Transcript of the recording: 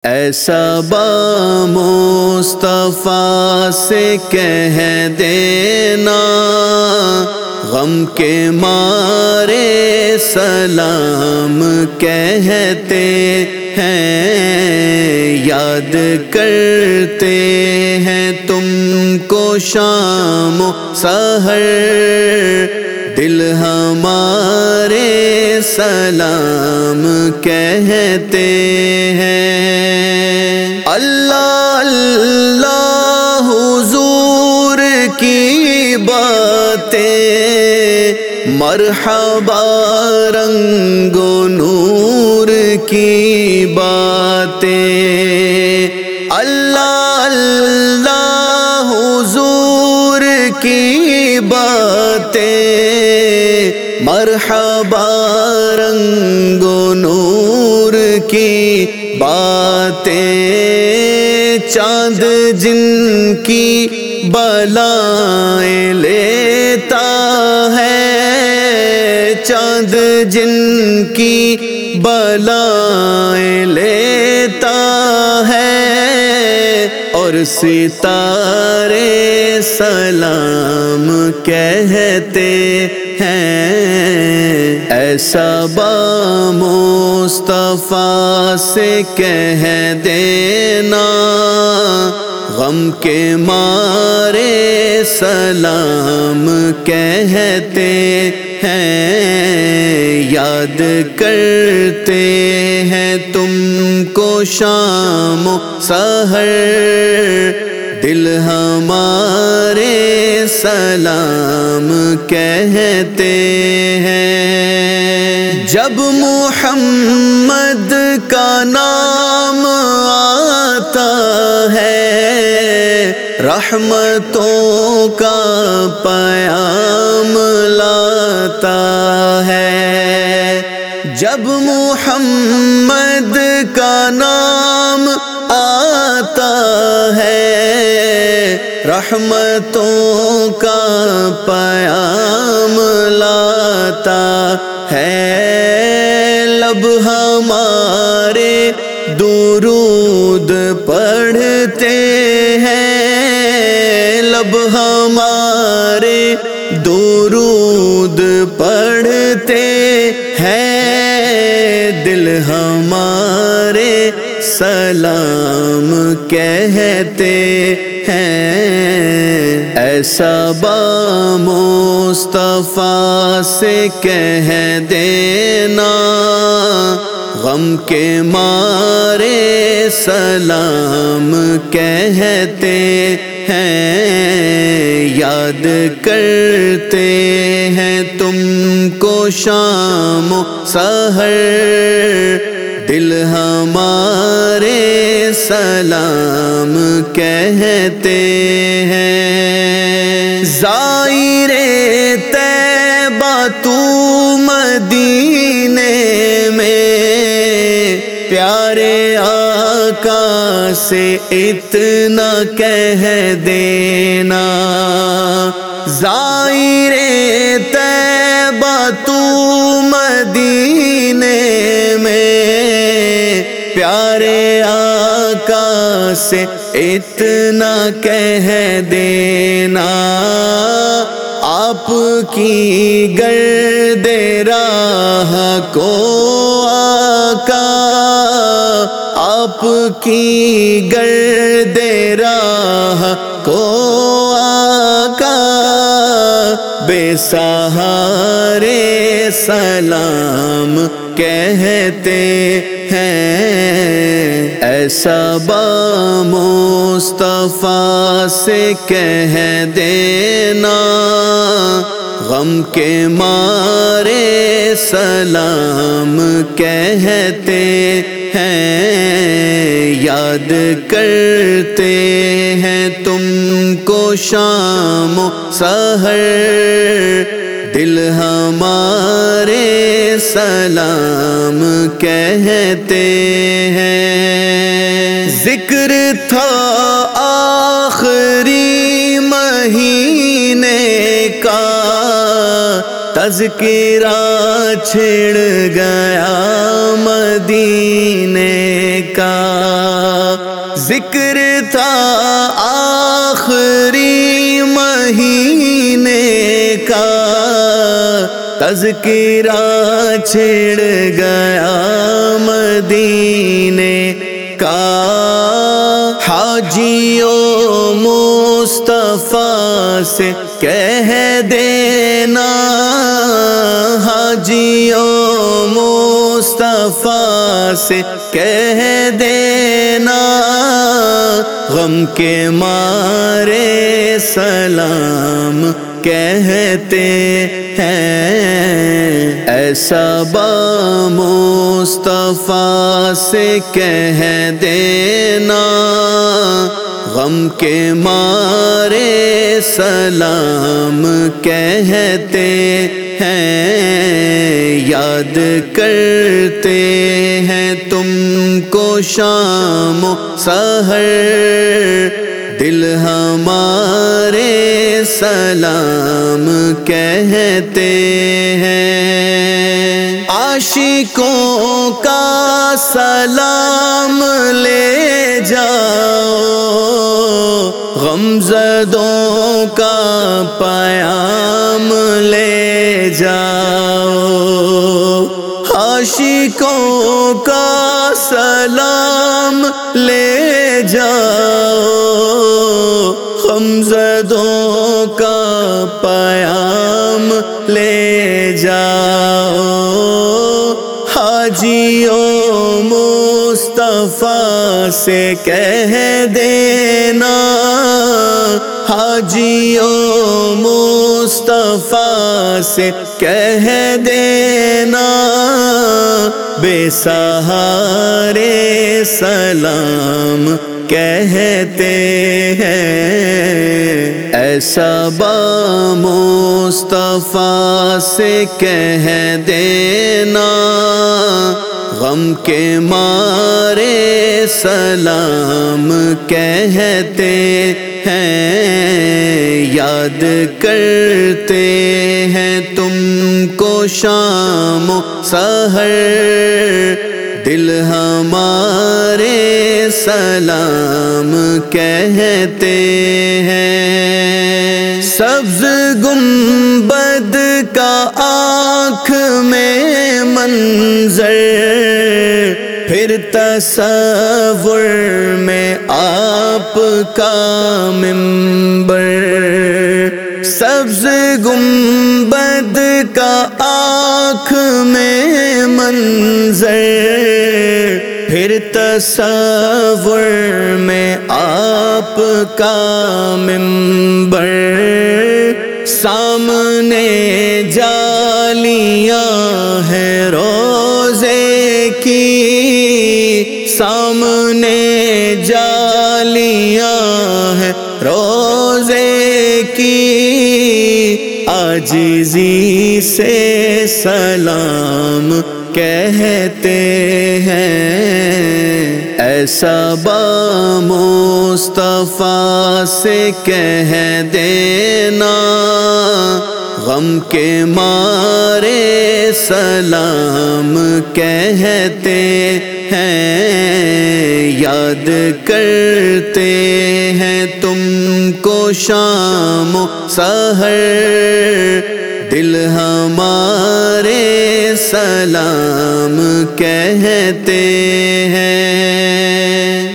ایسا با مصطفیٰ سے کہہ دینا، غم کے مارے سلام کہتے ہیں، یاد کرتے ہیں تم کو شام و سحر، دل ہمارے سلام کہتے ہیں۔ اللہ اللہ حضور کی باتیں، مرحبا رنگ و نور کی باتیں، اللہ اللہ حضور کی باتیں، مرحبا رنگ و نور کی باتیں، چاند جن کی بلائیں لیتا ہے، چاند جن کی بلائیں لیتا ہے، اور ستارے سلام کہتے ہیں۔ ایسا با مصطفیٰ سے کہہ دینا، غم کے مارے سلام کہتے ہیں، یاد کرتے ہیں تم کو شام و سحر، دل ہمارے سلام کہتے ہیں۔ جب محمد کا نام آتا ہے، رحمتوں کا پیام لاتا ہے، جب محمد کا نام آتا ہے، رحمتوں کا پیام لاتا ہے، لب ہمارے درود پڑھتے ہیں، لب ہمارے درود پڑھتے ہیں، دل ہمارے سلام کہتے ہیں۔ ایسا با مصطفیٰ سے کہہ دینا، غم کے مارے سلام کہتے ہیں، یاد کرتے ہیں تم کو شام و سحر، دل ہمارے سلام کہتے ہیں۔ زائر طیبہ تو مدینے میں، پیارے آقا سے اتنا کہہ دینا، زائر طیبہ تو مدینے میں، پیارے آقا سے اتنا کہہ دینا، آپ کی گرد راہ کو آقا، آپ کی گرد راہ کو آقا، بے سہارے سلام کہتے ہیں۔ ایسا با مصطفیٰ سے کہہ دینا، غم کے مارے سلام کہتے ہیں، یاد کرتے ہیں تم کو شام و سحر، دل ہمارے سلام کہتے ہیں۔ ذکر تھا آخری مہینے کا، تذکرہ چھڑ گیا مدینے کا، ذکر تھا آخری مہینے کا، تذکرہ چھڑ گیا مدینے کا۔ حاجیوں مصطفیٰ سے کہہ دینا، حاجیوں مصطفیٰ سے کہہ دینا، غم کے مارے سلام کہتے ہیں۔ ایسا با مصطفیٰ سے کہہ دینا، غم کے مارے سلام کہتے ہیں۔ یاد کرتے ہیں تم کو شام و سحر، دل ہمارے سلام کہتے ہیں۔ عاشقوں کا سلام لے جاؤ، غمزدوں کا پیام لے جاؤ۔ عاشقوں کا سلام لے جاؤ، غمزدوں کا پیام لے جاؤ۔ حاجیوں مصطفیٰ سے کہہ دینا، حاجیوں مصطفیٰ سے کہہ دینا، بے سہارے سلام کہتے ہیں۔ ایسا با مصطفیٰ سے کہہ دینا، غم کے مارے سلام کہتے ہیں۔ یاد کرتے ہیں تم کو شام و سحر، دل ہمارے سلام کہتے ہیں۔ سبز گنبد کا آنکھ میں منظر، پھر تصور میں آپ کا ممبر۔ سبز گنبد کا آنکھ میں منظر، پھر تصور میں آپ کا ممبر۔ سامنے جالیاں ہیں روزے کی، سامنے جالیاں ہیں روزے کی، عاجزی سے سلام کہتے ہیں۔ ایسا با مصطفیٰ سے کہہ دینا، غم کے مارے سلام کہتے ہیں۔ یاد کرتے ہیں تم کو شام و سحر، دل ہمارے سلام کہتے ہیں۔